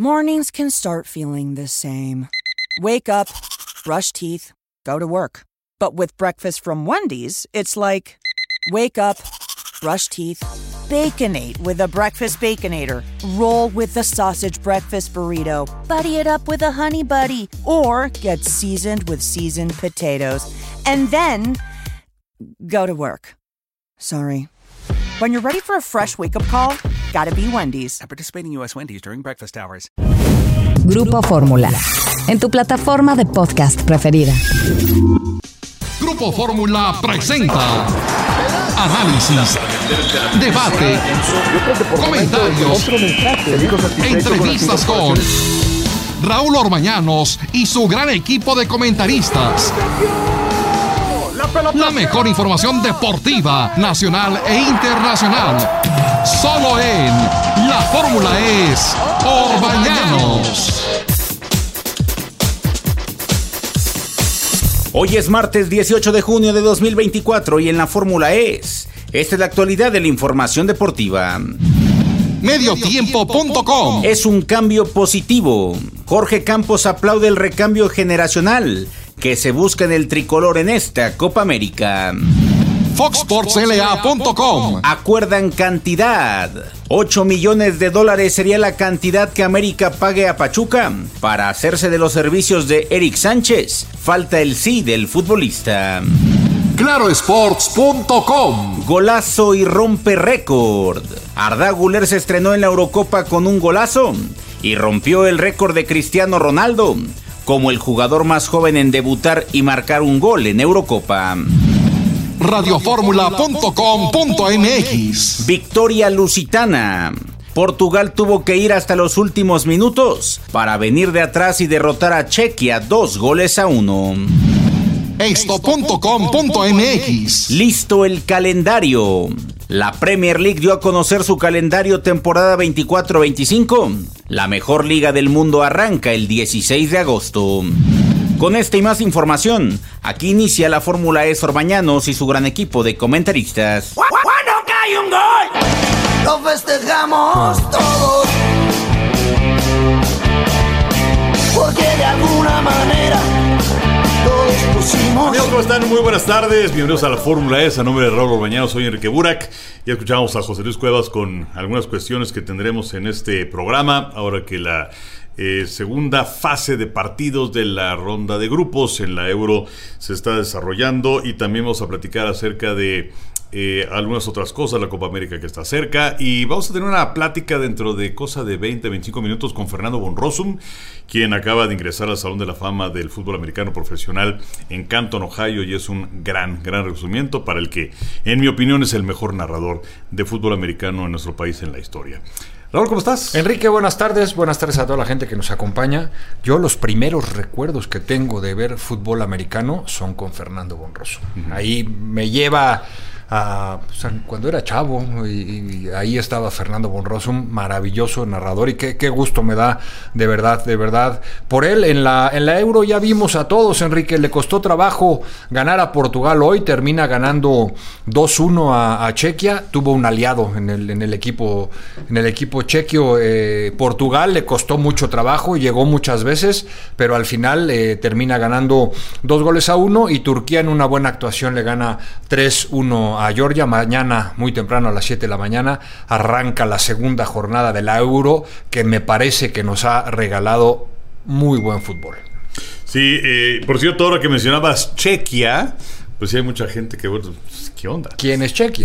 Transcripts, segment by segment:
Mornings can start feeling the same. Wake up, brush teeth, go to work. But with breakfast from Wendy's, it's like, wake up, brush teeth, Baconate with a breakfast Baconator. Roll with the sausage breakfast burrito. Buddy it up with a Honey Buddy. Or get seasoned with seasoned potatoes. And then, go to work. Sorry. When you're ready for a fresh wake-up call, gotta be Wendy's. At participating U.S. Wendy's during breakfast hours. Grupo Fórmula. En tu plataforma de podcast preferida. Grupo Fórmula presenta análisis, debate, comentarios, entrevistas con Raúl Orbañanos y su gran equipo de comentaristas. La mejor información deportiva, nacional e internacional. Solo en La Fórmula es Orbañanos. Hoy es martes 18 de junio de 2024 y en La Fórmula es. Esta es la actualidad de la información deportiva. Mediotiempo.com. Es un cambio positivo. Jorge Campos aplaude el recambio generacional que se busca en el tricolor en esta Copa América. FoxSportsLA.com. Acuerdan cantidad. $8 millones sería la cantidad que América pague a Pachuca para hacerse de los servicios de Eric Sánchez. Falta el sí del futbolista. ClaroSports.com. Golazo y rompe récord. Arda Güler se estrenó en la Eurocopa con un golazo y rompió el récord de Cristiano Ronaldo como el jugador más joven en debutar y marcar un gol en Eurocopa. Radioformula.com.mx. Victoria lusitana. Portugal tuvo que ir hasta los últimos minutos para venir de atrás y derrotar a Chequia 2-1. Esto.com.mx. Listo el calendario. La Premier League dio a conocer su calendario temporada 24-25. La mejor liga del mundo arranca el 16 de agosto. Con esta y más información, aquí inicia La Fórmula es Orbañanos y su gran equipo de comentaristas. ¡Cuando cae un gol! ¡Lo festejamos todos! Porque de alguna manera todos pusimos... Amigos, ¿cómo están? Muy buenas tardes, bienvenidos a La Fórmula es, a nombre de Raúl Orbañanos, soy Enrique Burak. Ya escuchamos a José Luis Cuevas con algunas cuestiones que tendremos en este programa, ahora que la segunda fase de partidos de la ronda de grupos en la Euro se está desarrollando, y también vamos a platicar acerca de algunas otras cosas, la Copa América que está cerca, y vamos a tener una plática dentro de cosa de 20-25 minutos con Fernando von Rossum, quien acaba de ingresar al Salón de la Fama del fútbol americano profesional en Canton, Ohio, y es un gran reconocimiento para el que, en mi opinión, es el mejor narrador de fútbol americano en nuestro país en la historia. Raúl, ¿cómo estás? Enrique, buenas tardes a toda la gente que nos acompaña. Yo los primeros recuerdos que tengo de ver fútbol americano son con Fernando von Rossum. Ahí me lleva cuando era chavo, y ahí estaba Fernando von Rossum, maravilloso narrador, y qué gusto me da, de verdad, por él. En la Euro ya vimos a todos, Enrique, le costó trabajo ganar a Portugal, hoy termina ganando 2-1 a Chequia, tuvo un aliado en el equipo chequio. Portugal le costó mucho trabajo, llegó muchas veces, pero al final termina ganando 2-1, y Turquía en una buena actuación le gana 3-1 a Georgia. Mañana, muy temprano, a las 7 de la mañana, arranca la segunda jornada de la Euro, que me parece que nos ha regalado muy buen fútbol. Sí, por cierto, ahora que mencionabas Chequia, pues sí hay mucha gente que, bueno, ¿qué onda? ¿Quién es Chequia?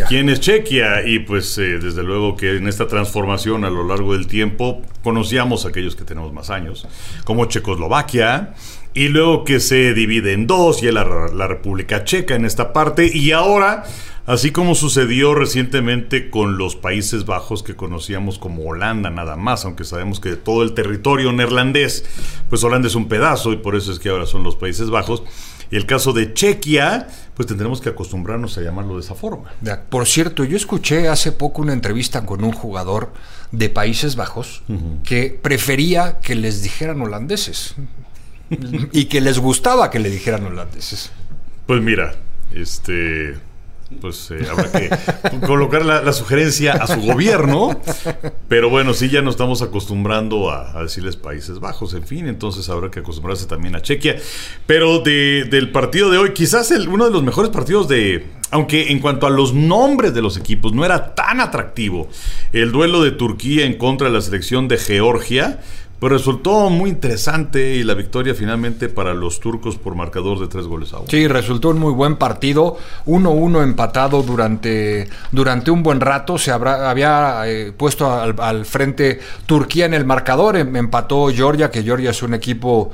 Y pues desde luego que en esta transformación a lo largo del tiempo conocíamos a aquellos que tenemos más años, como Checoslovaquia, y luego que se divide en dos, y la República Checa en esta parte, y ahora, así como sucedió recientemente con los Países Bajos, que conocíamos como Holanda nada más, aunque sabemos que todo el territorio neerlandés, pues Holanda es un pedazo, y por eso es que ahora son los Países Bajos. Y el caso de Chequia, pues tendremos que acostumbrarnos a llamarlo de esa forma. Por cierto, yo escuché hace poco una entrevista con un jugador de Países Bajos que prefería que les dijeran holandeses y que les gustaba que le dijeran holandeses. Pues mira, pues habrá que colocar la sugerencia a su gobierno, pero bueno, sí, ya nos estamos acostumbrando a decirles Países Bajos, en fin, entonces habrá que acostumbrarse también a Chequia. Pero del partido de hoy, quizás uno de los mejores partidos aunque en cuanto a los nombres de los equipos no era tan atractivo, el duelo de Turquía en contra de la selección de Georgia, pero resultó muy interesante y la victoria finalmente para los turcos por marcador de 3-1. Sí, resultó un muy buen partido, 1-1 empatado durante un buen rato. Se había puesto al frente Turquía en el marcador, empató Georgia, que Georgia es un equipo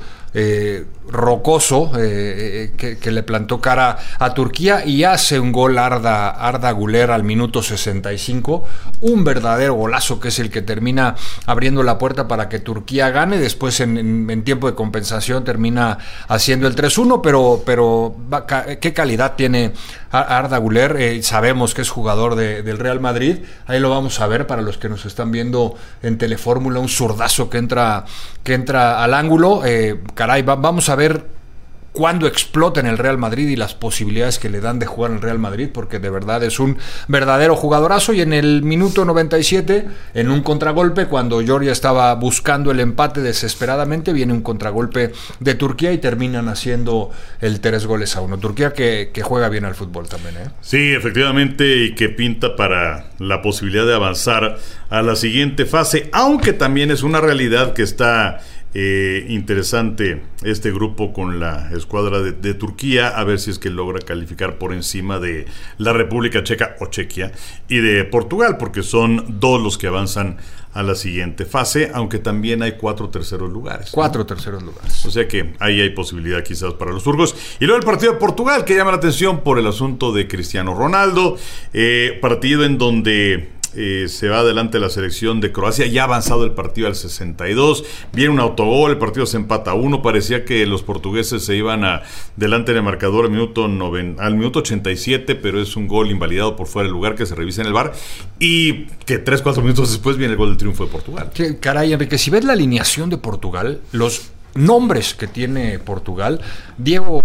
rocoso, que le plantó cara a Turquía, y hace un gol Arda Güler al minuto 65, un verdadero golazo que es el que termina abriendo la puerta para que Turquía gane. Después en tiempo de compensación termina haciendo el 3-1, pero qué calidad tiene Arda Güler. Sabemos que es jugador del Real Madrid, ahí lo vamos a ver para los que nos están viendo en Telefórmula, un zurdazo que entra al ángulo. Vamos a ver cuándo explota en el Real Madrid y las posibilidades que le dan de jugar en el Real Madrid, porque de verdad es un verdadero jugadorazo. Y en el minuto 97, en un contragolpe, cuando Georgia estaba buscando el empate desesperadamente, viene un contragolpe de Turquía y terminan haciendo el 3-1. Turquía que juega bien al fútbol también, ¿eh? Sí, efectivamente, y que pinta para la posibilidad de avanzar a la siguiente fase, aunque también es una realidad que está interesante este grupo con la escuadra de Turquía, a ver si es que logra calificar por encima de la República Checa o Chequia y de Portugal, porque son dos los que avanzan a la siguiente fase, aunque también hay 4 terceros lugares. 4 terceros lugares. O sea que ahí hay posibilidad quizás para los turcos. Y luego el partido de Portugal, que llama la atención por el asunto de Cristiano Ronaldo, partido en donde se va adelante la selección de Croacia, ya ha avanzado el partido al 62, viene un autogol, el partido se empata a 1, parecía que los portugueses se iban delante del marcador al minuto 87, pero es un gol invalidado por fuera del lugar que se revisa en el VAR, y que 3-4 minutos después viene el gol del triunfo de Portugal. Sí, caray, Enrique, si ves la alineación de Portugal, los nombres que tiene Portugal: Diego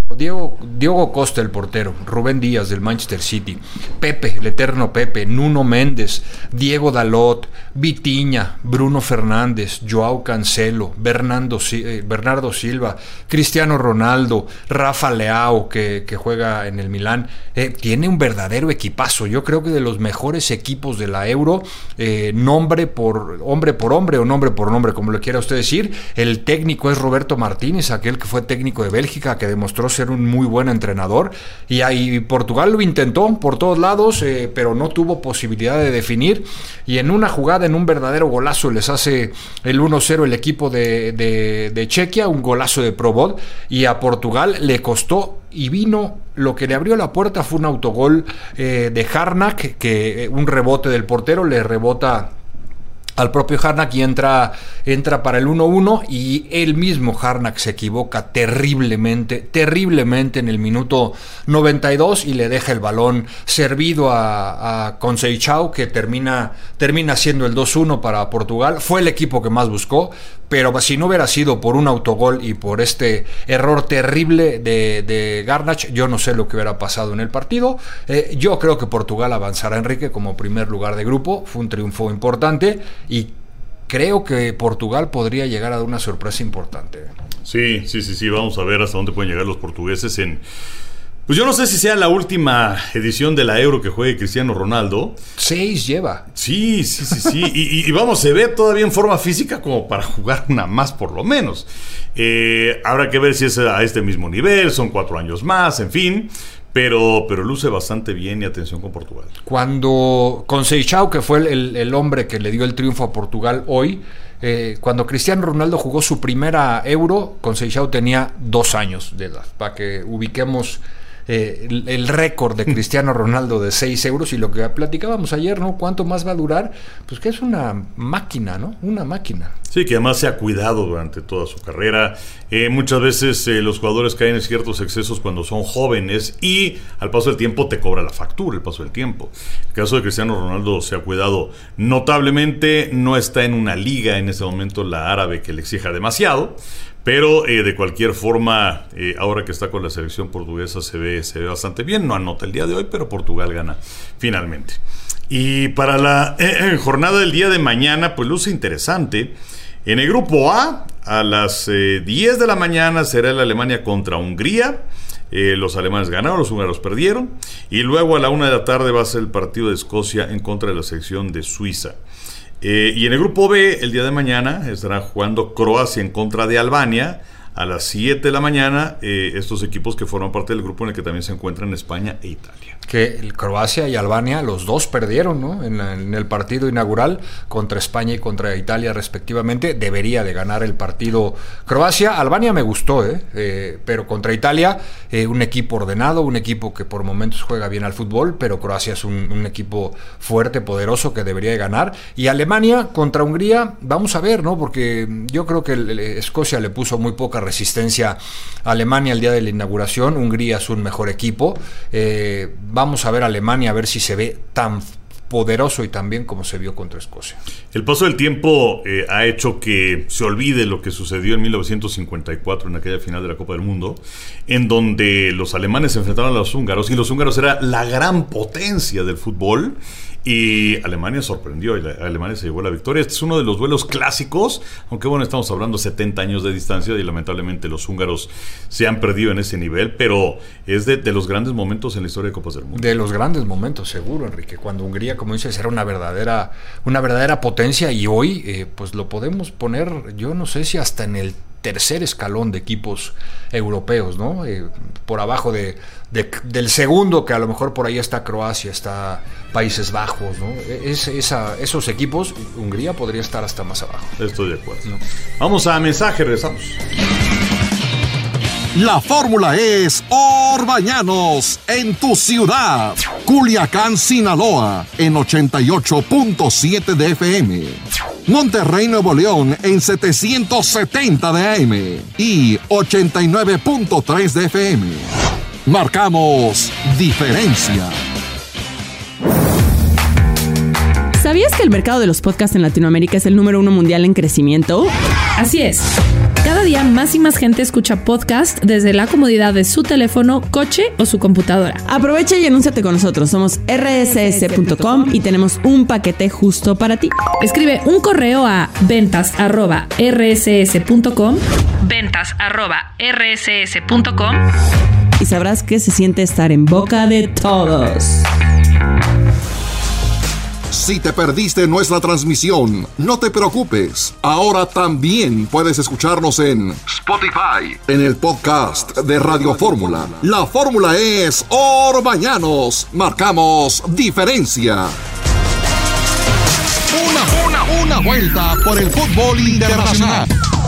Costa, el portero; Rubén Díaz, del Manchester City; Pepe, el eterno Pepe; Nuno Méndez; Diego Dalot; Vitinha; Bruno Fernández; Joao Cancelo; Bernardo Silva; Cristiano Ronaldo; Rafa Leao, que juega en el Milán. Tiene un verdadero equipazo. Yo creo que de los mejores equipos de la Euro, hombre por hombre o nombre por nombre, como lo quiera usted decir. El técnico es Roberto Martínez, aquel que fue técnico de Bélgica, que demostró ser un muy buen entrenador, y ahí Portugal lo intentó por todos lados, pero no tuvo posibilidad de definir, y en una jugada, en un verdadero golazo, les hace el 1-0 el equipo de Chequia, un golazo de Probot, y a Portugal le costó, y vino, lo que le abrió la puerta fue un autogol de Harnack, que un rebote del portero le rebota al propio Harnack y entra para el 1-1, y el mismo Harnack se equivoca terriblemente en el minuto 92 y le deja el balón servido a Conceição, que termina siendo el 2-1 para Portugal. Fue el equipo que más buscó, pero si no hubiera sido por un autogol y por este error terrible de Garnacho, yo no sé lo que hubiera pasado en el partido. Yo creo que Portugal avanzará, Enrique, como primer lugar de grupo. Fue un triunfo importante y creo que Portugal podría llegar a dar una sorpresa importante. Sí, vamos a ver hasta dónde pueden llegar los portugueses pues yo no sé si sea la última edición de la Euro que juegue Cristiano Ronaldo. 6 lleva. Sí. y vamos, se ve todavía en forma física como para jugar una más por lo menos. Habrá que ver si es a este mismo nivel, son 4 años más, en fin. Pero luce bastante bien, y atención con Portugal. Cuando Conceição, que fue el hombre que le dio el triunfo a Portugal hoy, cuando Cristiano Ronaldo jugó su primera Euro, Conceição tenía 2 años de edad, para que ubiquemos el récord de Cristiano Ronaldo de 6 euros, y lo que platicábamos ayer, ¿no? ¿Cuánto más va a durar? Pues que es una máquina, ¿no? Una máquina. Sí, que además se ha cuidado durante toda su carrera. Muchas veces los jugadores caen en ciertos excesos cuando son jóvenes, y al paso del tiempo te cobra la factura, el paso del tiempo. El caso de Cristiano Ronaldo se ha cuidado notablemente. No está en una liga en este momento, la árabe, que le exija demasiado, Pero de cualquier forma, ahora que está con la selección portuguesa se ve bastante bien. No anota el día de hoy, pero Portugal gana finalmente. Y para la jornada del día de mañana, pues luce interesante. En el grupo A las 10 de la mañana será el Alemania contra Hungría. Los alemanes ganaron, los húngaros perdieron. Y luego a la 1 de la tarde va a ser el partido de Escocia en contra de la selección de Suiza. Y en el grupo B, el día de mañana, estará jugando Croacia en contra de Albania. A las 7 de la mañana, estos equipos que forman parte del grupo en el que también se encuentran España e Italia. Que Croacia y Albania, los dos perdieron, ¿no? En el partido inaugural contra España y contra Italia respectivamente. Debería de ganar el partido Croacia. Albania me gustó, pero contra Italia, un equipo ordenado, un equipo que por momentos juega bien al fútbol, pero Croacia es un equipo fuerte, poderoso, que debería de ganar. Y Alemania contra Hungría, vamos a ver, ¿no? Porque yo creo que Escocia le puso muy poca resistencia a Alemania el día de la inauguración. Hungría es un mejor equipo. Vamos a ver a Alemania, a ver si se ve tan poderoso y tan bien como se vio contra Escocia. El paso del tiempo ha hecho que se olvide lo que sucedió en 1954 en aquella final de la Copa del Mundo, en donde los alemanes se enfrentaron a los húngaros, y los húngaros era la gran potencia del fútbol. Y Alemania sorprendió, y Alemania se llevó la victoria. Este es uno de los duelos clásicos, aunque bueno, estamos hablando 70 años de distancia y lamentablemente los húngaros se han perdido en ese nivel, pero es de los grandes momentos en la historia de Copas del Mundo. De los grandes momentos, seguro, Enrique, cuando Hungría, como dices, era una verdadera potencia, y hoy pues lo podemos poner, yo no sé si hasta en el tercer escalón de equipos europeos, ¿no? Por abajo del segundo, que a lo mejor por ahí está Croacia, está Países Bajos, ¿no? Esos equipos, Hungría podría estar hasta más abajo. Estoy de acuerdo. ¿No? Vamos a mensaje, regresamos. La fórmula es Orbañanos en tu ciudad. Culiacán, Sinaloa en 88.7 de FM. Monterrey, Nuevo León en 770 de AM y 89.3 de FM. Marcamos diferencia. ¿Sabías que el mercado de los podcasts en Latinoamérica es el número 1 mundial en crecimiento? Así es. Cada día más y más gente escucha podcast desde la comodidad de su teléfono, coche o su computadora. Aprovecha y anúnciate con nosotros. Somos rss.com y tenemos un paquete justo para ti. Escribe un correo a ventas@rss.com, ventas@rss.com, y sabrás que se siente estar en boca de todos. Si te perdiste nuestra transmisión, no te preocupes. Ahora también puedes escucharnos en Spotify, en el podcast de Radio Fórmula. La fórmula es Orbañanos. Marcamos diferencia. Una vuelta por el fútbol internacional.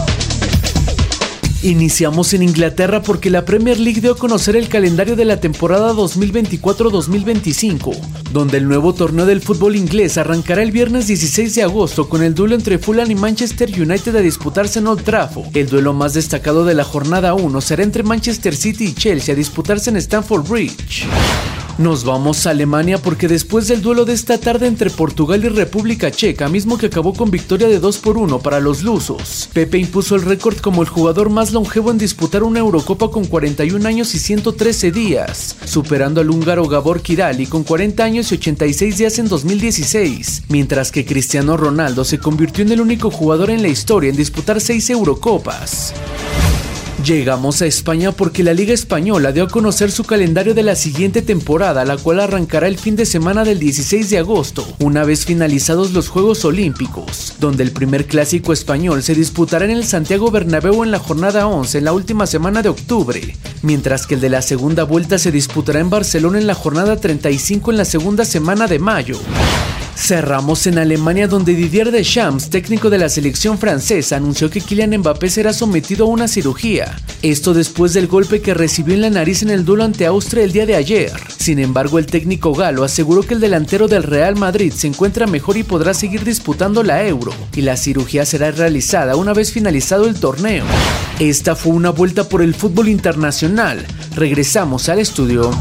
Iniciamos en Inglaterra porque la Premier League dio a conocer el calendario de la temporada 2024-2025, donde el nuevo torneo del fútbol inglés arrancará el viernes 16 de agosto con el duelo entre Fulham y Manchester United a disputarse en Old Trafford. El duelo más destacado de la jornada 1 será entre Manchester City y Chelsea a disputarse en Stamford Bridge. Nos vamos a Alemania porque después del duelo de esta tarde entre Portugal y República Checa, mismo que acabó con victoria de 2-1 para los lusos, Pepe impuso el récord como el jugador más longevo en disputar una Eurocopa con 41 años y 113 días, superando al húngaro Gabor Kirali con 40 años y 86 días en 2016, mientras que Cristiano Ronaldo se convirtió en el único jugador en la historia en disputar 6 Eurocopas. Llegamos a España porque la Liga Española dio a conocer su calendario de la siguiente temporada, la cual arrancará el fin de semana del 16 de agosto, una vez finalizados los Juegos Olímpicos, donde el primer clásico español se disputará en el Santiago Bernabéu en la jornada 11 en la última semana de octubre, mientras que el de la segunda vuelta se disputará en Barcelona en la jornada 35 en la segunda semana de mayo. Cerramos en Alemania, donde Didier Deschamps, técnico de la selección francesa, anunció que Kylian Mbappé será sometido a una cirugía. Esto después del golpe que recibió en la nariz en el duelo ante Austria el día de ayer. Sin embargo, el técnico galo aseguró que el delantero del Real Madrid se encuentra mejor y podrá seguir disputando la Euro, y la cirugía será realizada una vez finalizado el torneo. Esta fue una vuelta por el fútbol internacional. Regresamos al estudio.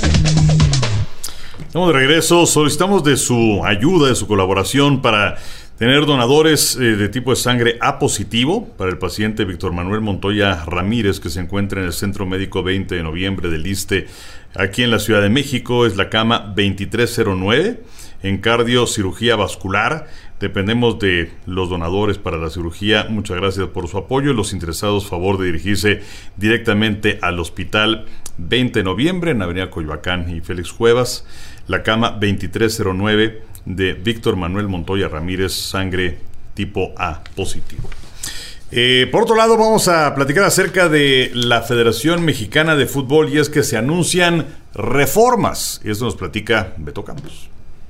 Estamos de regreso, solicitamos de su ayuda, de su colaboración para tener donadores de tipo de sangre A positivo para el paciente Víctor Manuel Montoya Ramírez, que se encuentra en el Centro Médico 20 de Noviembre del ISSSTE, aquí en la Ciudad de México. Es la cama 2309 en cardiocirugía vascular. Dependemos de los donadores para la cirugía. Muchas gracias por su apoyo. Los interesados, favor de dirigirse directamente al Hospital 20 de Noviembre en Avenida Coyoacán y Félix Cuevas. La cama 2309 de Víctor Manuel Montoya Ramírez, sangre tipo A positivo. Por otro lado, vamos a platicar acerca de la Federación Mexicana de Fútbol, y es que se anuncian reformas. Y esto nos platica Beto Campos.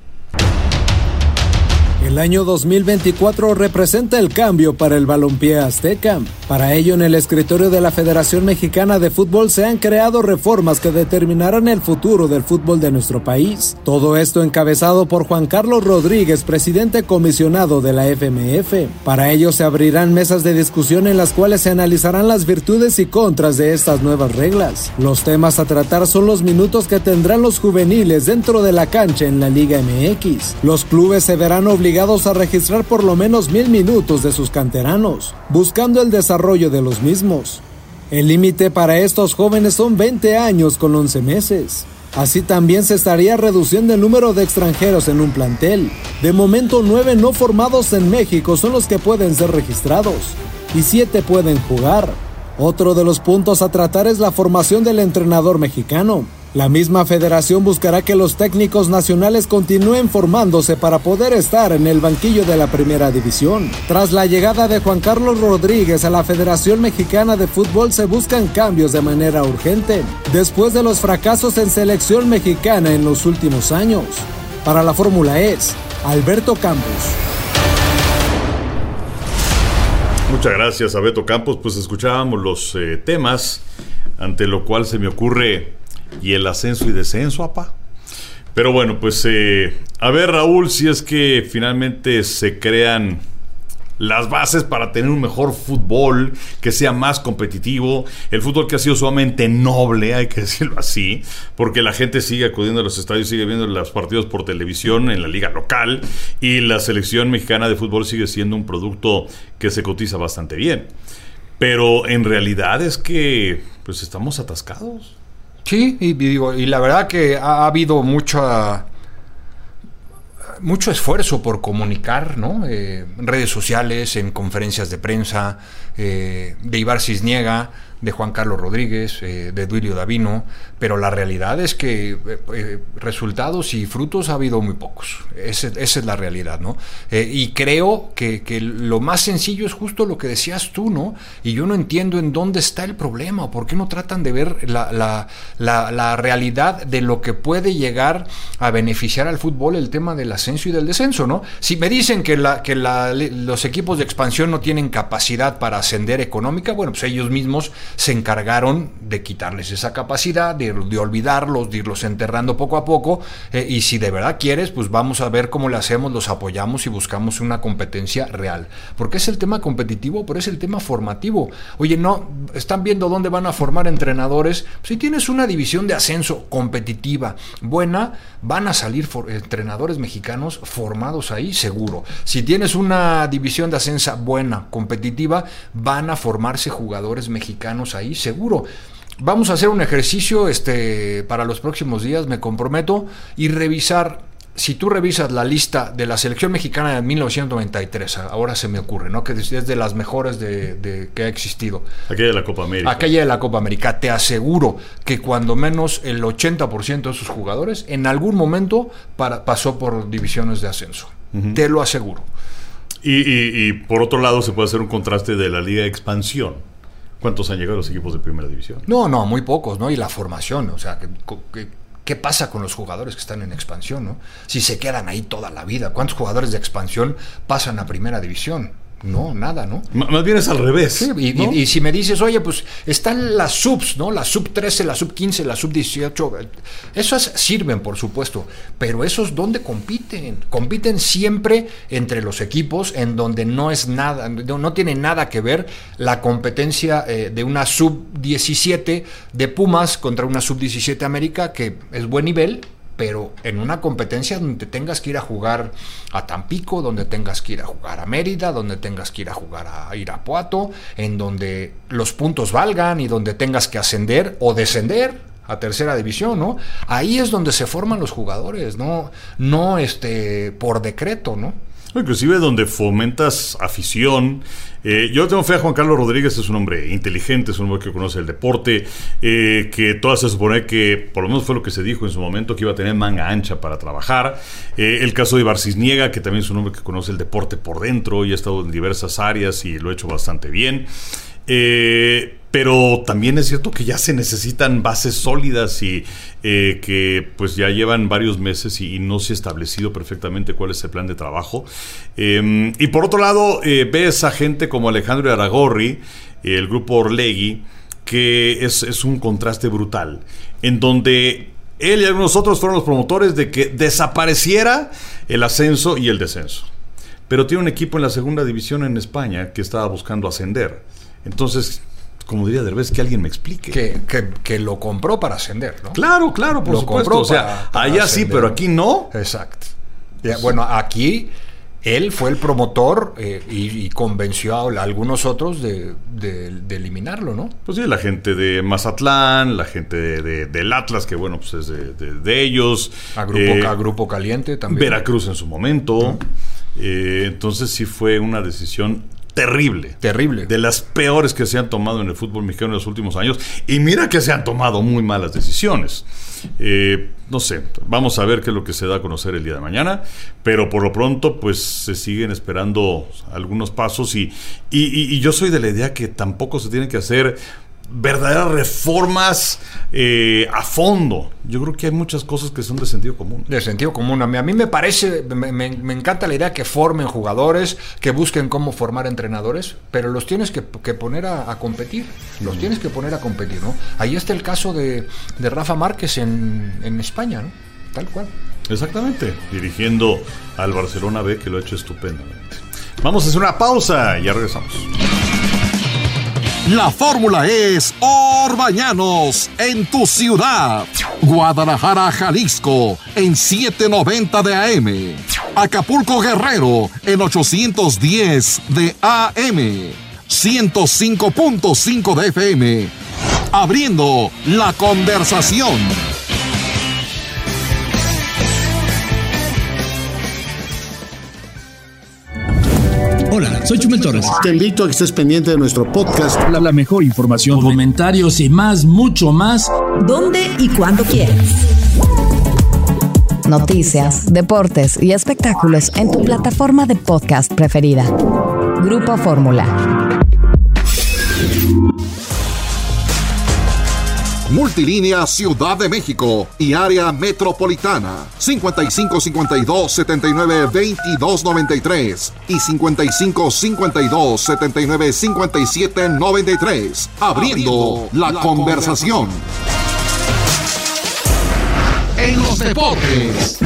El año 2024 representa el cambio para el balompié azteca. Para ello, en el escritorio de la Federación Mexicana de Fútbol se han creado reformas que determinarán el futuro del fútbol de nuestro país. Todo esto encabezado por Juan Carlos Rodríguez, presidente comisionado de la FMF. Para ello se abrirán mesas de discusión en las cuales se analizarán las virtudes y contras de estas nuevas reglas. Los temas a tratar son los minutos que tendrán los juveniles dentro de la cancha en la Liga MX. Los clubes se verán obligados a registrar por lo menos 1000 minutos de sus canteranos, buscando el desarrollo de los mismos. El límite para estos jóvenes son 20 años con 11 meses. Así también se estaría reduciendo el número de extranjeros en un plantel. De momento 9 no formados en México son los que pueden ser registrados, y 7 pueden jugar. Otro de los puntos a tratar es la formación del entrenador mexicano. La misma federación buscará que los técnicos nacionales continúen formándose para poder estar en el banquillo de la primera división. Tras la llegada de Juan Carlos Rodríguez a la Federación Mexicana de Fútbol se buscan cambios de manera urgente, después de los fracasos en selección mexicana en los últimos años. Para la Fórmula E, Alberto Campos. Muchas gracias a Beto Campos. Pues escuchábamos los temas, ante lo cual se me ocurre... ¿Y el ascenso y descenso, apá? Pero bueno, pues a ver, Raúl, si es que finalmente se crean las bases para tener un mejor fútbol, que sea más competitivo, el fútbol que ha sido sumamente noble, hay que decirlo así, porque la gente sigue acudiendo a los estadios, sigue viendo los partidos por televisión en la liga local, y la selección mexicana de fútbol sigue siendo un producto que se cotiza bastante bien. Pero en realidad es que pues estamos atascados. Sí, y la verdad que ha habido mucho esfuerzo por comunicar, ¿no? En redes sociales, en conferencias de prensa, de Ibar Cisniega, de Juan Carlos Rodríguez, de Duilio Davino, pero la realidad es que resultados y frutos ha habido muy pocos. Esa es la realidad, ¿no? Y creo que lo más sencillo es justo lo que decías tú, ¿no? Y yo no entiendo en dónde está el problema, ¿por qué no tratan de ver la realidad de lo que puede llegar a beneficiar al fútbol el tema del ascenso y del descenso, ¿no? Si me dicen que los equipos de expansión no tienen capacidad para ascender económica, bueno, pues ellos mismos se encargaron de quitarles esa capacidad, de olvidarlos, de irlos enterrando poco a poco, y si de verdad quieres, pues vamos a ver cómo le hacemos, los apoyamos y buscamos una competencia real, porque es el tema competitivo, pero es el tema formativo. Oye, no, están viendo dónde van a formar entrenadores. Si tienes una división de ascenso competitiva buena, van a salir entrenadores mexicanos formados ahí, seguro. Si tienes una división de ascenso buena, competitiva, van a formarse jugadores mexicanos ahí, seguro. Vamos a hacer un ejercicio para los próximos días, me comprometo, y revisar. Si tú revisas la lista de la selección mexicana de 1993, ahora se me ocurre, ¿no? Que es de las mejores que ha existido. Aquella de la Copa América. Aquella de la Copa América. Te aseguro que cuando menos el 80% de sus jugadores en algún momento pasó por divisiones de ascenso. Uh-huh. Te lo aseguro. Y por otro lado se puede hacer un contraste de la Liga de Expansión. ¿Cuántos han llegado los equipos de primera división? No, muy pocos, ¿no? Y la formación, o sea, ¿qué pasa con los jugadores que están en expansión, no? Si se quedan ahí toda la vida, ¿cuántos jugadores de expansión pasan a primera división? No, nada, ¿no? Más bien es al revés. Sí, ¿no? Y si me dices, oye, pues están las subs, ¿no? La sub 13, la sub 15, la sub 18. Esas sirven, por supuesto. Pero esos, ¿dónde compiten? Compiten siempre entre los equipos en donde no es nada, no tiene nada que ver la competencia de una sub 17 de Pumas contra una sub 17 América, que es buen nivel, pero en una competencia donde tengas que ir a jugar a Tampico, donde tengas que ir a jugar a Mérida, donde tengas que ir a jugar a Irapuato, en donde los puntos valgan y donde tengas que ascender o descender a tercera división, ¿no? Ahí es donde se forman los jugadores, no por decreto, ¿no? Inclusive donde fomentas afición. Yo tengo fe a Juan Carlos Rodríguez, es un hombre inteligente, es un hombre que conoce el deporte, que todo se supone que, por lo menos fue lo que se dijo en su momento, que iba a tener manga ancha para trabajar. El caso de Ibar Cisniega, que también es un hombre que conoce el deporte por dentro y ha estado en diversas áreas y lo ha hecho bastante bien. Pero también es cierto que ya se necesitan bases sólidas y que pues ya llevan varios meses y no se ha establecido perfectamente cuál es el plan de trabajo. Y por otro lado, ves a gente como Alejandro Aragorri, el grupo Orlegui, que es un contraste brutal, en donde él y algunos otros fueron los promotores de que desapareciera el ascenso y el descenso. Pero tiene un equipo en la segunda división en España que estaba buscando ascender. Entonces, como diría Derbez, que alguien me explique. Que lo compró para ascender, ¿no? Claro, por supuesto. O sea, allá ascender, sí, pero aquí no. Exacto. Bueno, aquí él fue el promotor y convenció a algunos otros de eliminarlo, ¿no? Pues sí, la gente de Mazatlán, la gente del Atlas, que bueno, pues es de ellos. A Grupo Caliente también. Veracruz en su momento. Entonces sí fue una decisión terrible. De las peores que se han tomado en el fútbol mexicano en los últimos años. Y mira que se han tomado muy malas decisiones. No sé, vamos a ver qué es lo que se da a conocer el día de mañana. Pero por lo pronto, pues se siguen esperando algunos pasos. Y yo soy de la idea que tampoco se tienen que hacer verdaderas reformas a fondo. Yo creo que hay muchas cosas que son de sentido común. De sentido común. A mí me parece, me encanta la idea que formen jugadores, que busquen cómo formar entrenadores, pero los tienes que poner a competir. Los tienes que poner a competir, ¿no? Ahí está el caso de Rafa Márquez en España, ¿no? Tal cual. Exactamente. Dirigiendo al Barcelona B, que lo ha hecho estupendamente. Vamos a hacer una pausa y ya regresamos. La fórmula es Orbañanos en tu ciudad. Guadalajara, Jalisco en 790 de AM. Acapulco, Guerrero en 810 de AM. 105.5 de FM. Abriendo la conversación. Hola, soy Chumel Torres. Te invito a que estés pendiente de nuestro podcast. La mejor información, comentarios y mucho más. ¿Dónde y cuándo quieras? Noticias, deportes y espectáculos en tu plataforma de podcast preferida. Grupo Fórmula. Multilínea Ciudad de México y área metropolitana 5552-792293 y 5552-795793. Abriendo la conversación. En los deportes.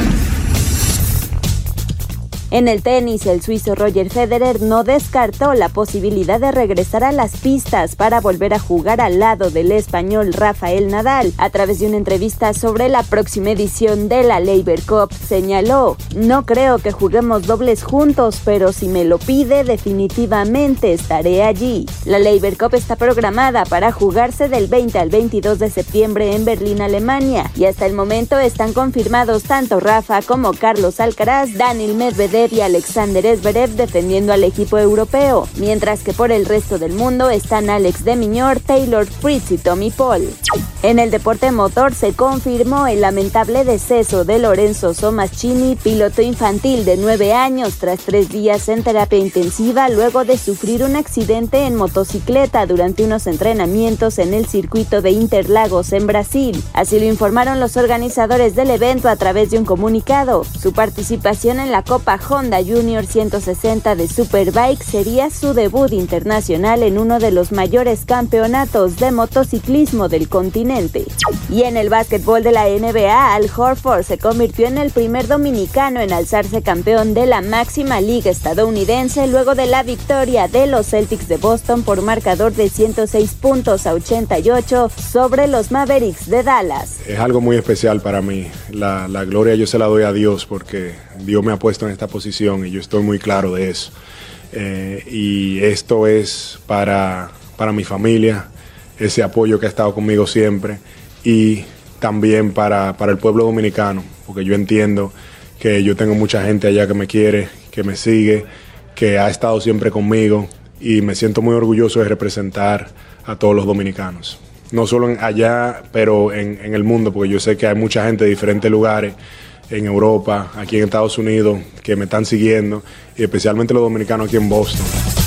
En el tenis, el suizo Roger Federer no descartó la posibilidad de regresar a las pistas para volver a jugar al lado del español Rafael Nadal. A través de una entrevista sobre la próxima edición de la Laver Cup, señaló: "No creo que juguemos dobles juntos, pero si me lo pide, definitivamente estaré allí". La Laver Cup está programada para jugarse del 20 al 22 de septiembre en Berlín, Alemania, y hasta el momento están confirmados tanto Rafa como Carlos Alcaraz, Daniil Medvedev y Alexander Zverev defendiendo al equipo europeo, mientras que por el resto del mundo están Alex de Minaur, Taylor Fritz y Tommy Paul. En el deporte motor se confirmó el lamentable deceso de Lorenzo Somaschini, piloto infantil de 9 años, tras 3 días en terapia intensiva luego de sufrir un accidente en motocicleta durante unos entrenamientos en el circuito de Interlagos en Brasil. Así lo informaron los organizadores del evento a través de un comunicado. Su participación en la Copa Honda Junior 160 de Superbike sería su debut internacional en uno de los mayores campeonatos de motociclismo del continente. continente. Y en el básquetbol de la NBA, Al Horford se convirtió en el primer dominicano en alzarse campeón de la máxima liga estadounidense luego de la victoria de los Celtics de Boston por marcador de 106 puntos a 88 sobre los Mavericks de Dallas. Es algo muy especial para mí. La gloria yo se la doy a Dios porque Dios me ha puesto en esta posición y yo estoy muy claro de eso. Y esto es para mi familia, ese apoyo que ha estado conmigo siempre, y también para el pueblo dominicano, porque yo entiendo que yo tengo mucha gente allá que me quiere, que me sigue, que ha estado siempre conmigo, y me siento muy orgulloso de representar a todos los dominicanos. No solo allá, pero en el mundo, porque yo sé que hay mucha gente de diferentes lugares, en Europa, aquí en Estados Unidos, que me están siguiendo, y especialmente los dominicanos aquí en Boston.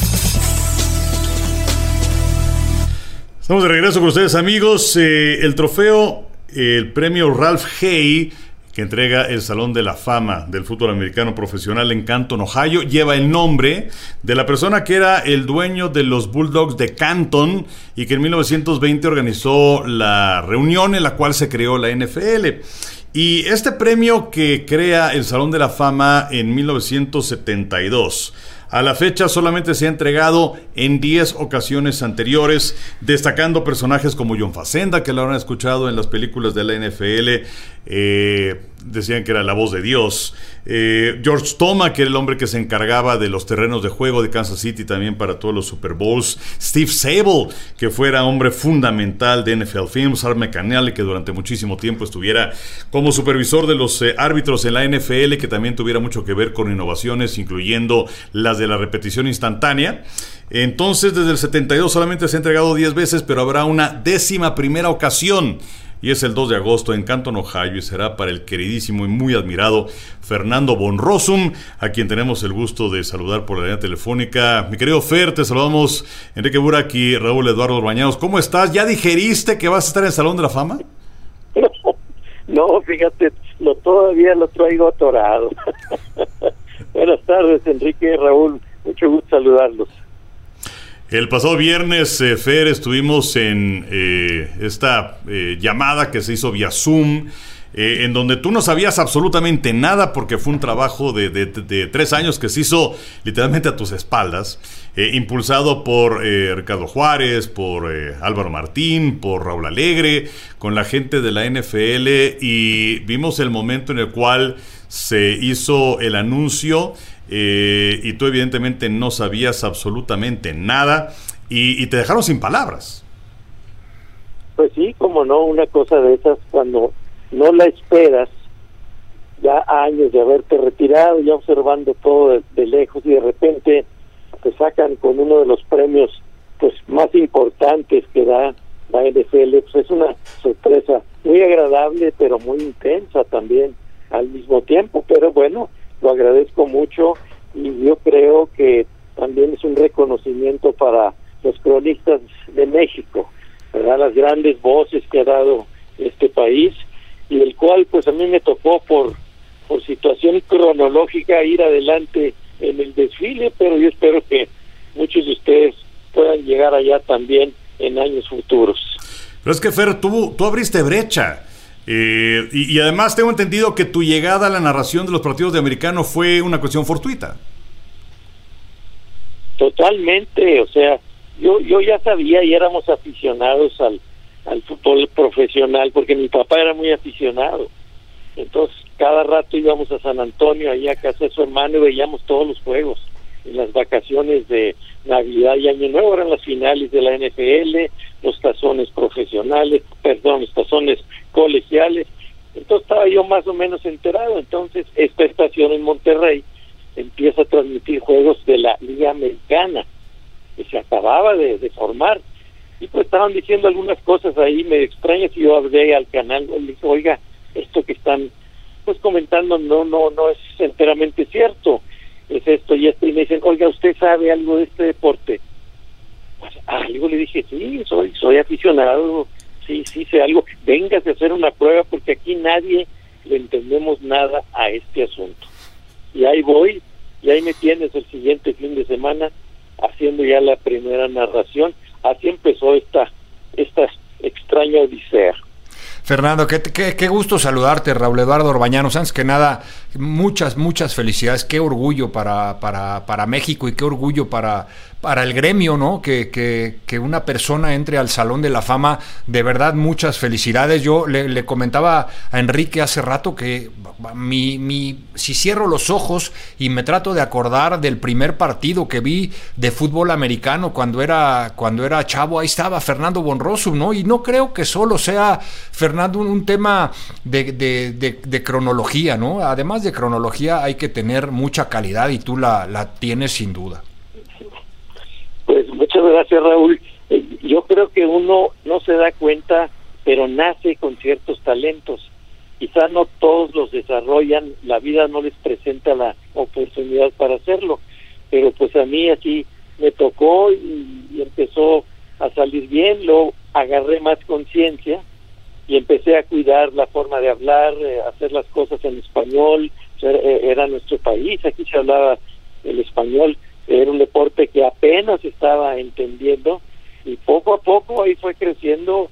Estamos de regreso con ustedes, amigos. El trofeo, el premio Ralph Hay, que entrega el Salón de la Fama del Fútbol Americano Profesional en Canton, Ohio, lleva el nombre de la persona que era el dueño de los Bulldogs de Canton y que en 1920 organizó la reunión en la cual se creó la NFL. Y este premio que crea el Salón de la Fama en 1972, a la fecha solamente se ha entregado en 10 ocasiones anteriores, destacando personajes como John Facenda, que lo habrán escuchado en las películas de la NFL, decían que era la voz de Dios, George Toma, que era el hombre que se encargaba de los terrenos de juego de Kansas City también para todos los Super Bowls, Steve Sable, que fuera hombre fundamental de NFL Films, Art McAnally, que durante muchísimo tiempo estuviera como supervisor de los árbitros en la NFL, que también tuviera mucho que ver con innovaciones, incluyendo las de la repetición instantánea. Entonces, desde el 72 solamente se ha entregado 10 veces, pero habrá una 11ª ocasión, y es el 2 de agosto en Canton, Ohio, y será para el queridísimo y muy admirado Fernando von Rossum, a quien tenemos el gusto de saludar por la línea telefónica. Mi querido Fer, te saludamos Enrique Burak y Raúl Eduardo Bañados. ¿Cómo estás? ¿Ya digeriste que vas a estar en el Salón de la Fama? No, fíjate, todavía lo traigo atorado. Buenas tardes, Enrique y Raúl, mucho gusto saludarlos. El pasado viernes, Fer, estuvimos en esta llamada que se hizo vía Zoom, en donde tú no sabías absolutamente nada porque fue un trabajo de 3 años que se hizo literalmente a tus espaldas, impulsado por Ricardo Juárez, por Álvaro Martín, por Raúl Alegre, con la gente de la NFL, y vimos el momento en el cual se hizo el anuncio. Y tú evidentemente no sabías absolutamente nada y te dejaron sin palabras. Pues sí, como no, una cosa de esas cuando no la esperas, ya años de haberte retirado, ya observando todo de lejos, y de repente te sacan con uno de los premios pues más importantes que da la NFL. Pues es una sorpresa muy agradable, pero muy intensa también al mismo tiempo, pero bueno, lo agradezco mucho, y yo creo que también es un reconocimiento para los cronistas de México, ¿verdad? Las grandes voces que ha dado este país, y el cual pues a mí me tocó por situación cronológica ir adelante en el desfile, pero yo espero que muchos de ustedes puedan llegar allá también en años futuros. Pero es que, Fer, tú abriste brecha. Y además tengo entendido que tu llegada a la narración de los partidos de americano fue una cuestión fortuita. Totalmente, o sea, yo ya sabía y éramos aficionados al fútbol profesional, porque mi papá era muy aficionado. Entonces cada rato íbamos a San Antonio, ahí a casa de su hermano, y veíamos todos los juegos. En las vacaciones de Navidad y Año Nuevo eran las finales de la NFL, los tazones profesionales, los tazones colegiales. Entonces estaba yo más o menos enterado. Entonces esta estación en Monterrey empieza a transmitir juegos de la Liga Americana, que se acababa de formar, y pues estaban diciendo algunas cosas ahí medio extrañas, y yo hablé al canal y le dije, oiga, esto que están pues comentando no es enteramente cierto, es esto y esto, y me dicen, oiga, ¿usted sabe algo de este deporte? Pues algo, le dije, sí, soy aficionado, sí sé algo, véngase a hacer una prueba, porque aquí nadie le entendemos nada a este asunto. Y ahí voy, y ahí me tienes el siguiente fin de semana haciendo ya la primera narración. Así empezó esta extraña odisea. Fernando, qué gusto saludarte, Raúl Eduardo Orbañanos. Antes que nada, muchas felicidades. Qué orgullo para México y qué orgullo para el gremio, ¿no? Que una persona entre al Salón de la Fama. De verdad, muchas felicidades. Yo le comentaba a Enrique hace rato que si cierro los ojos y me trato de acordar del primer partido que vi de fútbol americano cuando era chavo, ahí estaba Fernando Bonroso, ¿no? Y no creo que solo sea, Fernando, un tema de cronología, ¿no? Además de cronología hay que tener mucha calidad y tú la tienes sin duda. Pues muchas gracias, Raúl. Yo creo que uno no se da cuenta, pero nace con ciertos talentos. Quizá no todos los desarrollan, la vida no les presenta la oportunidad para hacerlo, pero pues a mí así me tocó y empezó a salir bien. Luego agarré más conciencia y empecé a cuidar la forma de hablar, hacer las cosas en español. Era nuestro país, aquí se hablaba el español, era un deporte que apenas estaba entendiendo y poco a poco ahí fue creciendo.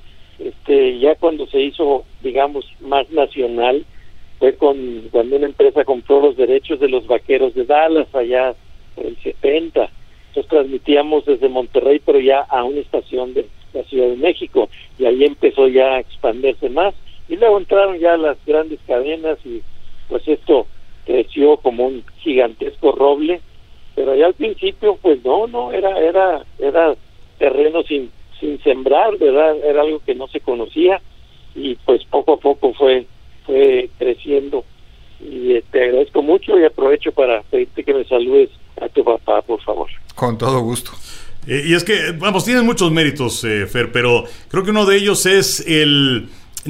Ya cuando se hizo, digamos, más nacional, fue cuando una empresa compró los derechos de los Vaqueros de Dallas allá por el 70. Entonces transmitíamos desde Monterrey, pero ya a una estación de la Ciudad de México, y ahí empezó ya a expandirse más, y luego entraron ya las grandes cadenas y pues esto creció como un gigantesco roble, pero ya al principio pues no era terreno sin sembrar, ¿verdad? Era algo que no se conocía y pues poco a poco fue creciendo. Y te agradezco mucho y aprovecho para pedirte que me saludes a tu papá, por favor. Con todo gusto. Y es que, vamos, tienes muchos méritos, Fer, pero creo que uno de ellos es el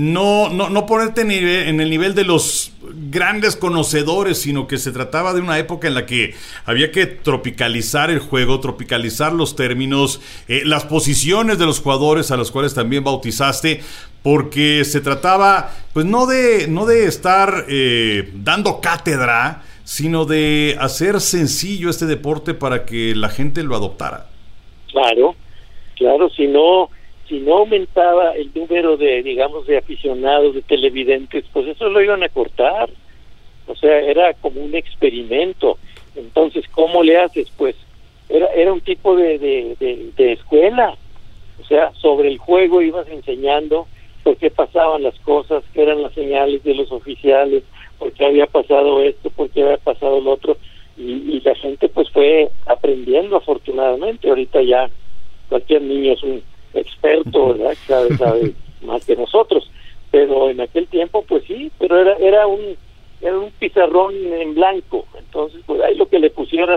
no ponerte en el nivel de los grandes conocedores, sino que se trataba de una época en la que había que tropicalizar el juego, tropicalizar los términos, las posiciones de los jugadores a los cuales también bautizaste, porque se trataba, pues no de estar dando cátedra, sino de hacer sencillo este deporte para que la gente lo adoptara. Claro, si no aumentaba el número de, digamos, de aficionados, de televidentes, pues eso lo iban a cortar. O sea, era como un experimento. Entonces, ¿cómo le haces? Pues era un tipo de escuela. O sea, sobre el juego ibas enseñando por qué pasaban las cosas, qué eran las señales de los oficiales, por qué había pasado esto, por qué había pasado lo otro. Y la gente pues fue aprendiendo, afortunadamente. Ahorita ya cualquier niño es un experto, ¿verdad? Sabe más que nosotros, pero en aquel tiempo pues sí, pero era un pizarrón en blanco. Entonces pues ahí lo que le pusieras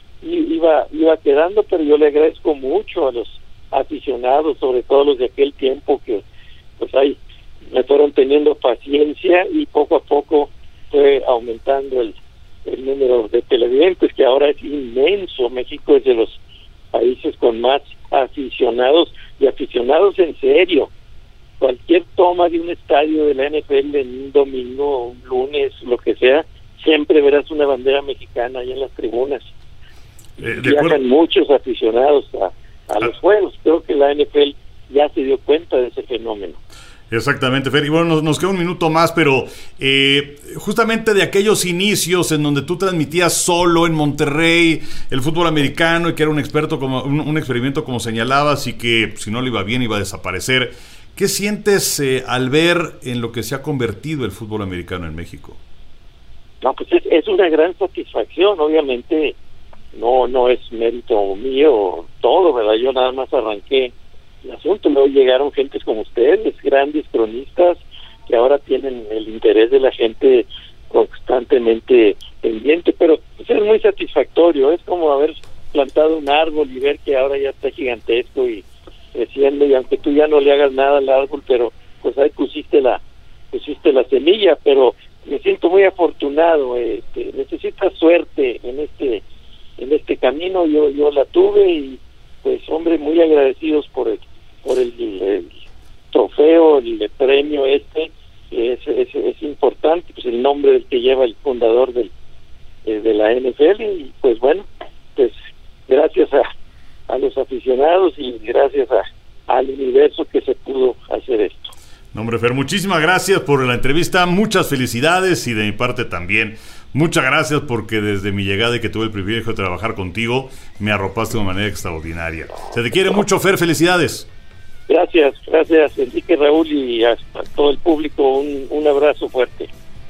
iba quedando, pero yo le agradezco mucho a los aficionados, sobre todo los de aquel tiempo, que pues ahí me fueron teniendo paciencia y poco a poco fue aumentando el número de televidentes, que ahora es inmenso. México es de los países con más aficionados, y aficionados en serio. Cualquier toma de un estadio de la NFL en un domingo, un lunes, lo que sea, siempre verás una bandera mexicana ahí en las tribunas. Viajan muchos aficionados a los juegos. Creo que la NFL ya se dio cuenta de ese fenómeno. Exactamente, Fer. Y bueno, nos queda un minuto más, pero justamente de aquellos inicios en donde tú transmitías solo en Monterrey el fútbol americano y que era un experimento como señalabas, y que si no le iba bien iba a desaparecer, ¿qué sientes al ver en lo que se ha convertido el fútbol americano en México? No, pues es una gran satisfacción. Obviamente no es mérito mío todo, ¿verdad? Yo nada más arranqué el asunto. Luego llegaron gentes como ustedes, grandes cronistas, que ahora tienen el interés de la gente constantemente pendiente, pero pues es muy satisfactorio. Es como haber plantado un árbol y ver que ahora ya está gigantesco y creciendo, y aunque tú ya no le hagas nada al árbol, pero pues ahí pusiste la semilla. Pero me siento muy afortunado. Necesitas suerte en este camino. Yo la tuve, y pues hombre, muy agradecidos por el trofeo, el premio es importante, pues el nombre del que lleva el fundador de la NFL. Y pues bueno, pues gracias a los aficionados y gracias al universo que se pudo hacer esto. No, hombre, Fer, muchísimas gracias por la entrevista, muchas felicidades, y de mi parte también muchas gracias, porque desde mi llegada y que tuve el privilegio de trabajar contigo, me arropaste de una manera extraordinaria. Se te quiere mucho, Fer, felicidades. Gracias, Enrique, Raúl, y a todo el público un abrazo fuerte.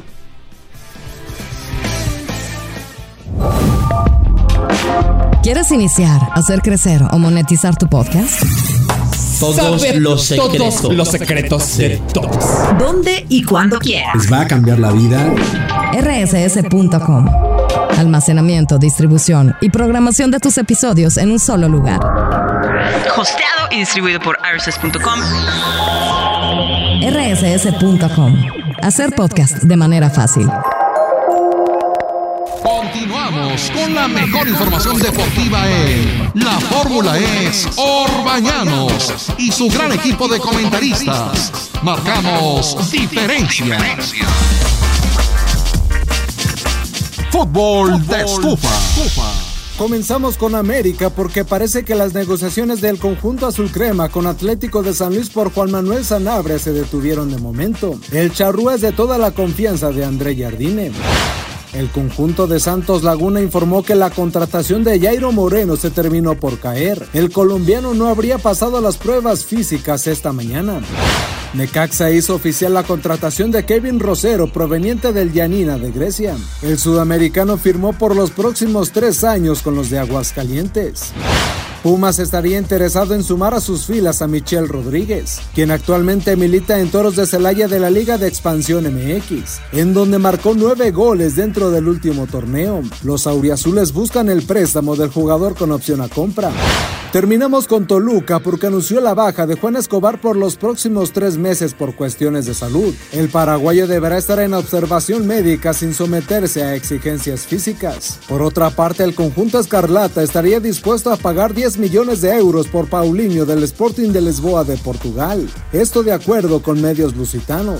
¿Quieres iniciar, hacer crecer o monetizar tu podcast? Todos los secretos de todos. ¿Dónde y cuándo quieras? ¿Les va a cambiar la vida? rss.com. Almacenamiento, distribución y programación de tus episodios en un solo lugar. Hosteado y distribuido por rss.com. rss.com. Hacer podcast de manera fácil. Continuamos con la mejor información deportiva en La Fórmula es Orbañanos y su gran equipo de comentaristas. Marcamos diferencia. Fútbol de estufa. Comenzamos con América porque parece que las negociaciones del conjunto azul crema con Atlético de San Luis por Juan Manuel Sanabria se detuvieron de momento. El charrúa es de toda la confianza de André Jardine. El conjunto de Santos Laguna informó que la contratación de Jairo Moreno se terminó por caer. El colombiano no habría pasado las pruebas físicas esta mañana. Necaxa hizo oficial la contratación de Kevin Rosero, proveniente del Giannina de Grecia. El sudamericano firmó por los próximos 3 años con los de Aguascalientes. Pumas estaría interesado en sumar a sus filas a Michel Rodríguez, quien actualmente milita en Toros de Celaya de la Liga de Expansión MX, en donde marcó 9 goles dentro del último torneo. Los auriazules buscan el préstamo del jugador con opción a compra. Terminamos con Toluca porque anunció la baja de Juan Escobar por los próximos 3 meses por cuestiones de salud. El paraguayo deberá estar en observación médica sin someterse a exigencias físicas. Por otra parte, el conjunto escarlata estaría dispuesto a pagar 10 millones de euros por Paulinho del Sporting de Lisboa de Portugal. Esto de acuerdo con medios lusitanos.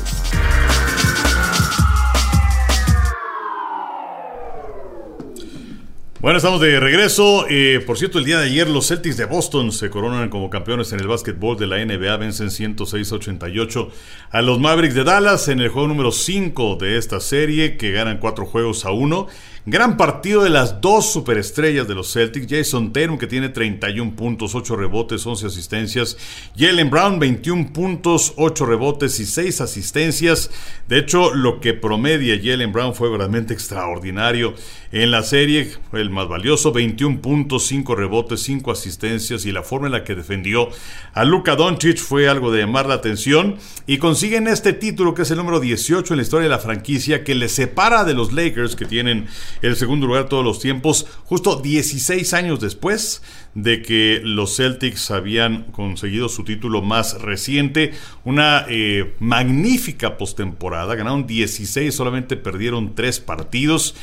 Bueno, estamos de regreso. Por cierto, el día de ayer los Celtics de Boston se coronan como campeones en el básquetbol de la NBA. Vencen 106-88 a los Mavericks de Dallas en el juego número 5 de esta serie, que ganan 4-1. Gran partido de las 2 superestrellas de los Celtics. Jason Tatum, que tiene 31 puntos, 8 rebotes, 11 asistencias. Jaylen Brown, 21 puntos, 8 rebotes y 6 asistencias. De hecho, lo que promedia Jaylen Brown fue verdaderamente extraordinario en la serie. Fue el más valioso, 21 puntos, 5 rebotes, 5 asistencias, y la forma en la que defendió a Luka Doncic fue algo de llamar la atención, y consiguen este título, que es el número 18 en la historia de la franquicia, que les separa de los Lakers, que tienen el segundo lugar todos los tiempos, justo 16 años después de que los Celtics habían conseguido su título más reciente. Una magnífica postemporada, ganaron 16, solamente perdieron 3 partidos.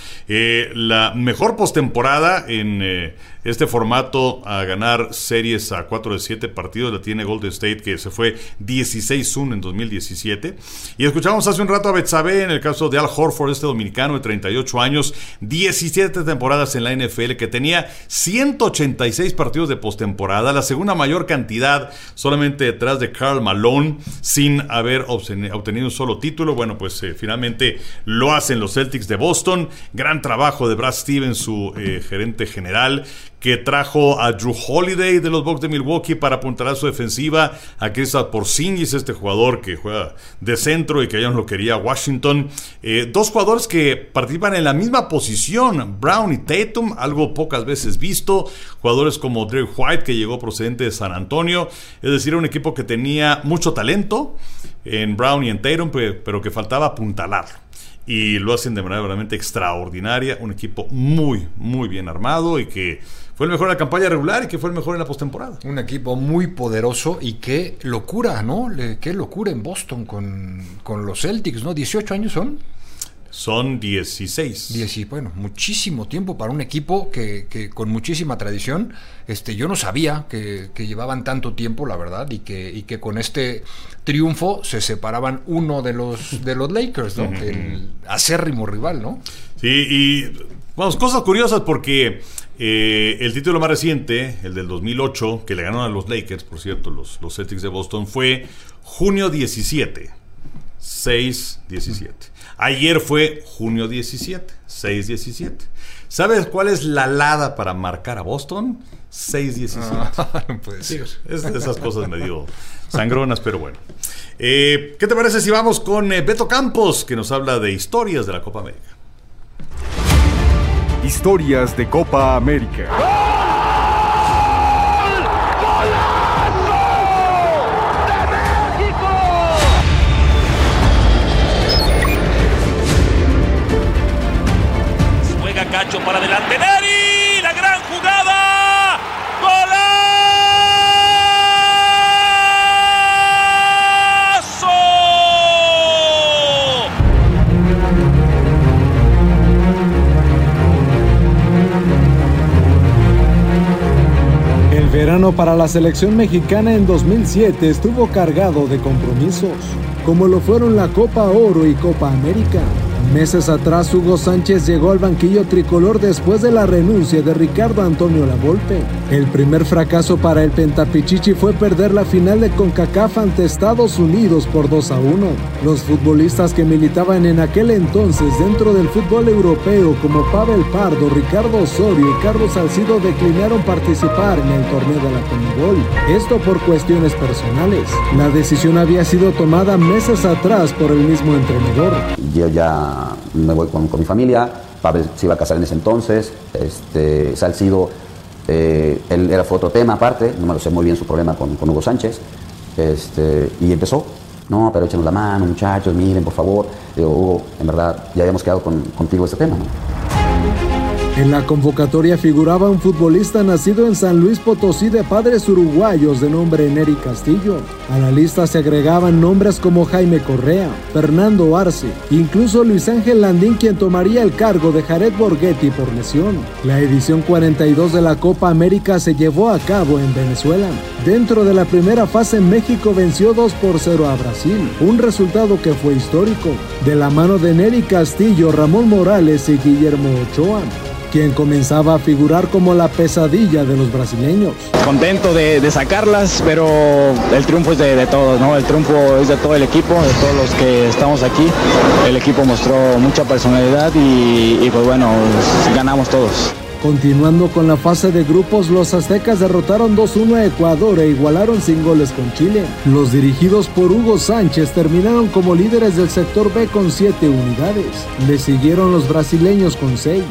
La mejor postemporada en este formato a ganar series a 4 de 7 partidos la tiene Golden State, que se fue 16-1 en 2017. Y escuchamos hace un rato a Betsabe en el caso de Al Horford, este dominicano de 38 años, 17 temporadas en la NFL, que tenía 186 partidos de postemporada, la segunda mayor cantidad, solamente detrás de Karl Malone, sin haber obtenido un solo título. Bueno, pues finalmente lo hacen los Celtics de Boston. Gran trabajo de Brad Stevens, su gerente general, que trajo a Drew Holiday de los Bucks de Milwaukee para apuntalar su defensiva, a Kristaps Porzingis, este jugador que juega de centro y que ya no lo quería Washington. 2 jugadores que participan en la misma posición, Brown y Tatum, algo pocas veces visto. Jugadores como Derek White, que llegó procedente de San Antonio. Es decir, un equipo que tenía mucho talento en Brown y en Tatum, pero que faltaba apuntalarlo. Y lo hacen de manera realmente extraordinaria. Un equipo muy, muy bien armado, y que fue el mejor en la campaña regular y que fue el mejor en la postemporada. Un equipo muy poderoso, y qué locura, ¿no? Qué locura en Boston con los Celtics, ¿no? 18 años son 16. Bueno, muchísimo tiempo para un equipo que con muchísima tradición. Yo no sabía que llevaban tanto tiempo, la verdad, y que con este triunfo se separaban uno de los Lakers, ¿no? El acérrimo rival, ¿no? Sí, y vamos, cosas curiosas, porque El título más reciente, el del 2008, que le ganaron a los Lakers, por cierto, los Celtics de Boston, fue junio 17, 6-17. Ayer fue junio 17, 6-17. ¿Sabes cuál es la alada para marcar a Boston? 6-17. No puede ser. Es de esas cosas medio sangronas, pero bueno. ¿Qué te parece si vamos con Beto Campos, que nos habla de historias de la Copa América? Historias de Copa América. Juega Cacho para adelante, Neri, la gran jugada, ¡golazo! El verano para la selección mexicana en 2007 estuvo cargado de compromisos, como lo fueron la Copa Oro y Copa América. Meses atrás, Hugo Sánchez llegó al banquillo tricolor después de la renuncia de Ricardo Antonio Lavolpe. El primer fracaso para el Pentapichichi fue perder la final de CONCACAF ante Estados Unidos por 2-1. Los futbolistas que militaban en aquel entonces dentro del fútbol europeo, como Pavel Pardo, Ricardo Osorio y Carlos Salcido, declinaron participar en el torneo de la CONMEBOL. Esto por cuestiones personales. La decisión había sido tomada meses atrás por el mismo entrenador. Yo ya me voy con mi familia. Pavel se iba a casar en ese entonces. Salcido, él fue otro tema aparte, no me lo sé muy bien su problema con Hugo Sánchez. Y empezó, no, pero échenos la mano, muchachos, miren, por favor. Digo, Hugo, en verdad, ya habíamos quedado contigo este tema, ¿no? En la convocatoria figuraba un futbolista nacido en San Luis Potosí de padres uruguayos de nombre Neri Castillo. A la lista se agregaban nombres como Jaime Correa, Fernando Arce, incluso Luis Ángel Landín, quien tomaría el cargo de Jared Borghetti por lesión. La edición 42 de la Copa América se llevó a cabo en Venezuela. Dentro de la primera fase, México venció 2-0 a Brasil, un resultado que fue histórico, de la mano de Neri Castillo, Ramón Morales y Guillermo Ochoa, quien comenzaba a figurar como la pesadilla de los brasileños. Contento de sacarlas, pero el triunfo es de todos, ¿no? El triunfo es de todo el equipo, de todos los que estamos aquí. El equipo mostró mucha personalidad y pues bueno, ganamos todos. Continuando con la fase de grupos, los aztecas derrotaron 2-1 a Ecuador e igualaron sin goles con Chile. Los dirigidos por Hugo Sánchez terminaron como líderes del sector B con 7 unidades. Le siguieron los brasileños con 6.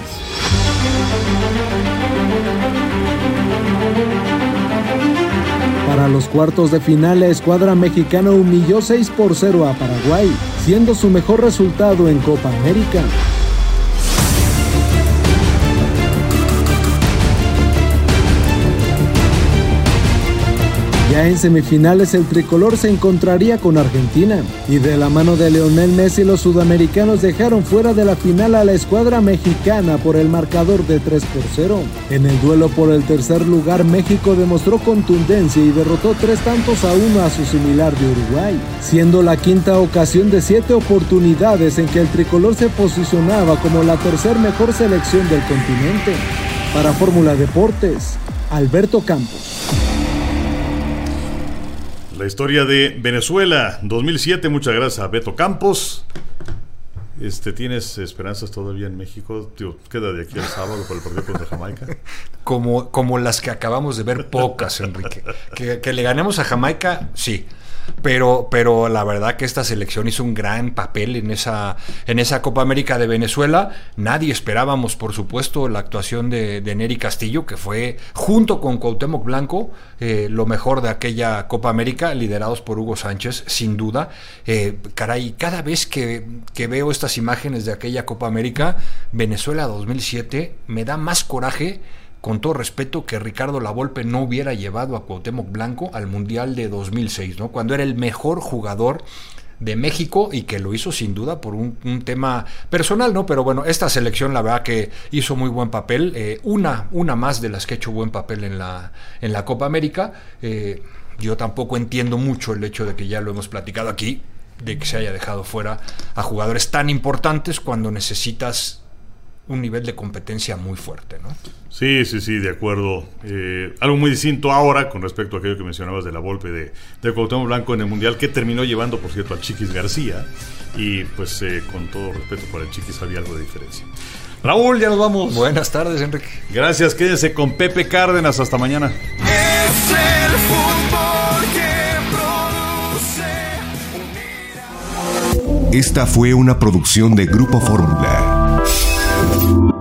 Para los cuartos de final, la escuadra mexicana humilló 6-0 a Paraguay, siendo su mejor resultado en Copa América. Ya en semifinales, el tricolor se encontraría con Argentina, y de la mano de Lionel Messi, los sudamericanos dejaron fuera de la final a la escuadra mexicana por el marcador de 3-0. En el duelo por el tercer lugar, México demostró contundencia y derrotó 3-1 a su similar de Uruguay, siendo la quinta ocasión de 7 oportunidades en que el tricolor se posicionaba como la tercer mejor selección del continente. Para Fórmula Deportes, Alberto Campos. La historia de Venezuela, 2007, muchas gracias a Beto Campos. ¿Tienes esperanzas todavía en México? Tío, queda de aquí al sábado por el partido contra Jamaica. Como las que acabamos de ver, pocas, Enrique. Que le ganemos a Jamaica, sí. Pero la verdad que esta selección hizo un gran papel en esa Copa América de Venezuela. Nadie esperábamos, por supuesto, la actuación de Neri Castillo, que fue, junto con Cuauhtémoc Blanco, lo mejor de aquella Copa América, liderados por Hugo Sánchez, sin duda. Caray, cada vez que veo estas imágenes de aquella Copa América, Venezuela 2007, me da más coraje, con todo respeto, que Ricardo Lavolpe no hubiera llevado a Cuauhtémoc Blanco al Mundial de 2006, ¿no? Cuando era el mejor jugador de México y que lo hizo sin duda por un tema personal, ¿no? Pero bueno, esta selección la verdad que hizo muy buen papel, una más de las que ha hecho buen papel en la Copa América. Yo tampoco entiendo mucho el hecho de que ya lo hemos platicado aquí, de que se haya dejado fuera a jugadores tan importantes cuando necesitas un nivel de competencia muy fuerte, ¿no? Sí, de acuerdo. Algo muy distinto ahora con respecto a aquello que mencionabas de la Volpe de Cuauhtémoc Blanco en el Mundial, que terminó llevando, por cierto, al Chiquis García, y pues con todo respeto para el Chiquis había algo de diferencia. Raúl, ya nos vamos. Buenas tardes, Enrique. Gracias, quédense con Pepe Cárdenas, hasta mañana. Es el fútbol que produce. Esta fue una producción de Grupo Fórmula.